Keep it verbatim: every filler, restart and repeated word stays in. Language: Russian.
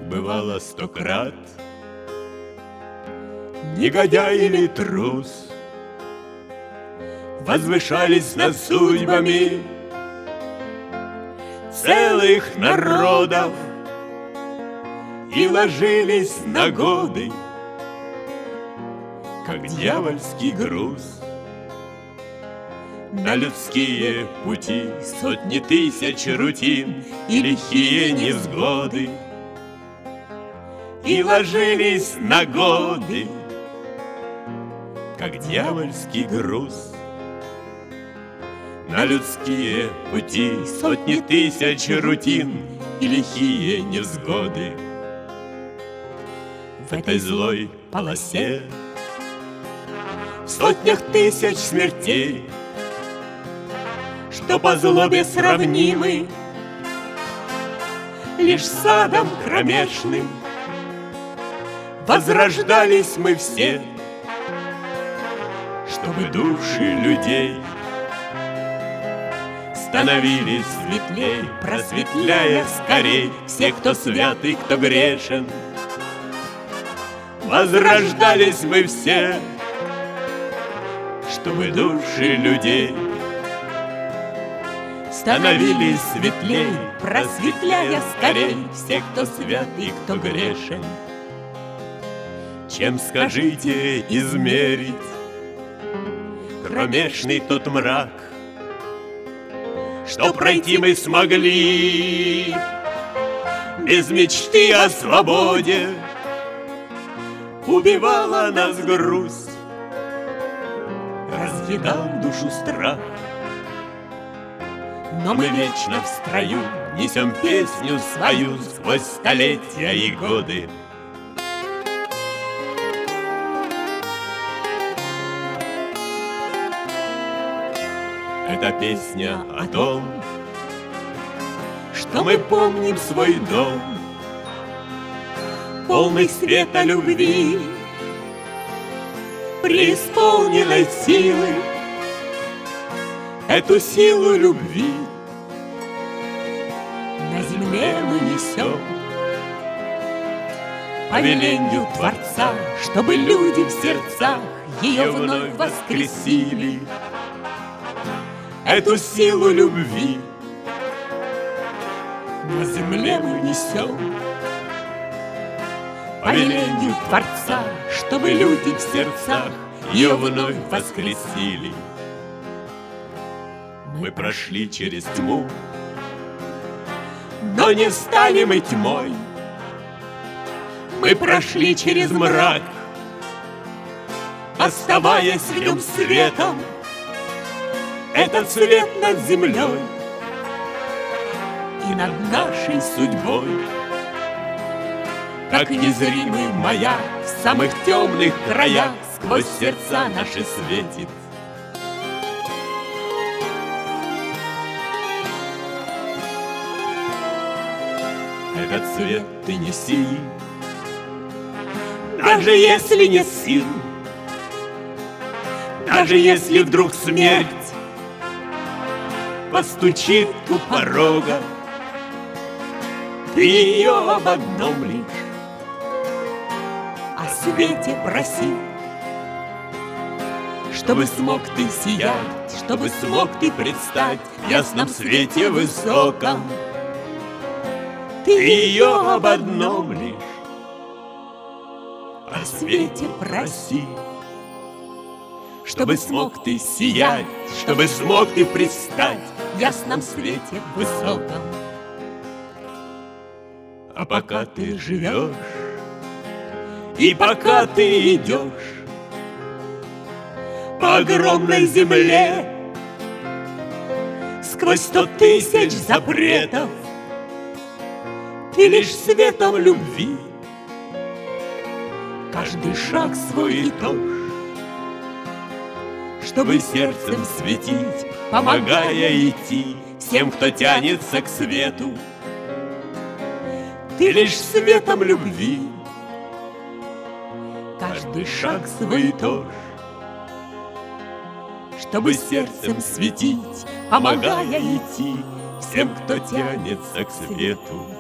бывало сто крат, негодяй или трус возвышались над судьбами целых народов и ложились на годы, как дьявольский груз. На людские пути сотни тысяч рутин и лихие невзгоды, и ложились на годы, как дьявольский груз. На людские пути сотни тысяч рутин и лихие невзгоды. В этой злой полосе в сотнях тысяч смертей, что по злобе сравнимы лишь садом кромешным, возрождались мы все, чтобы души людей становились светлей, просветляя скорей всех, кто свят и кто грешен. Возрождались мы все, чтобы души людей становились светлей, просветляя скорей всех, кто свят и кто грешен. Чем, скажите, измерить кромешный тот мрак, что пройти мы смогли без мечты о свободе? Убивала нас грусть, разъедал душу страх, но мы вечно в строю несем песню свою сквозь столетия и годы. Это песня о том, что мы помним свой дом, полный света любви, преисполненной силы. Эту силу любви на земле мы несем по велению Творца, чтобы люди в сердцах ее вновь воскресили. Эту силу любви на земле мы несем по велению Творца, чтобы люди в сердцах ее вновь воскресили. Мы прошли через тьму, но не стали мы тьмой. Мы прошли через мрак, оставаясь в нем светом. Этот свет над землей и над нашей судьбой, как незримый маяк в самых темных краях сквозь сердца наши светит. Этот свет ты неси, даже если нет сил, даже если вдруг смерть постучит у порога, ты ее об одном лишь о свете проси, чтобы смог ты сиять, чтобы смог ты предстать в ясном свете высоком. Ты ее об одном лишь о свете проси, чтобы смог ты сиять, чтобы смог ты предстать в ясном свете высоком. А пока ты живешь и пока ты идешь по огромной земле сквозь сто тысяч запретов, ты лишь светом любви каждый шаг свой идешь, чтобы сердцем светить, помогая идти всем, кто тянется к свету. Ты лишь светом любви каждый шаг свой идешь, чтобы сердцем светить, помогая идти всем, кто тянется к свету.